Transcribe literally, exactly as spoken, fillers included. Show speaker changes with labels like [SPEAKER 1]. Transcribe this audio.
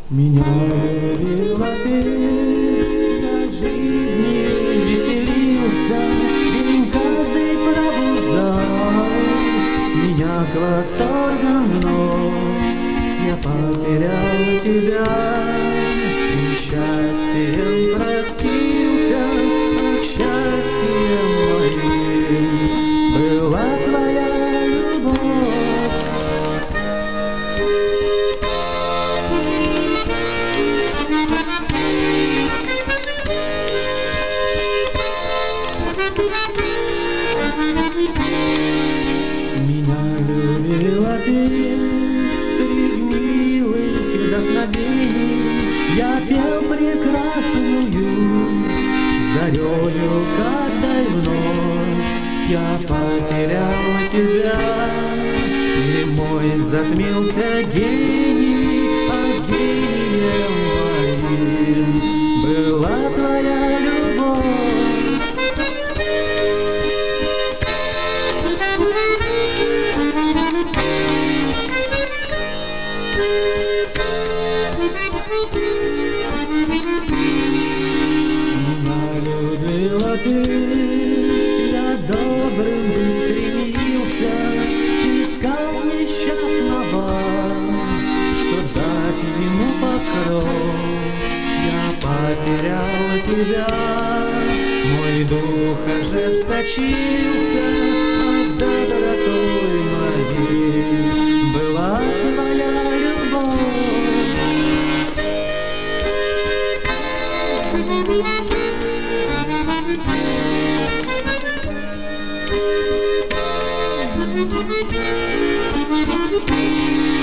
[SPEAKER 1] Меня любила ты, я жизни веселился, день каждый пробуждал меня к восторгам вновь. Я потерял тебя и счастьем простился, а счастьем моим была твоя любовь. Меня любила ты, среди милых вдохновений я пел прекрасную зарею каждой вновь. Я потерял тебя, и мой затмился гений, а гением моим была твоя любовь. Меня любила ты, я добрым быть стремился, искал несчастного, что дать ему покров. Я потерял тебя, мой дух ожесточился, а добротой моей была твоя любовь. Thank you.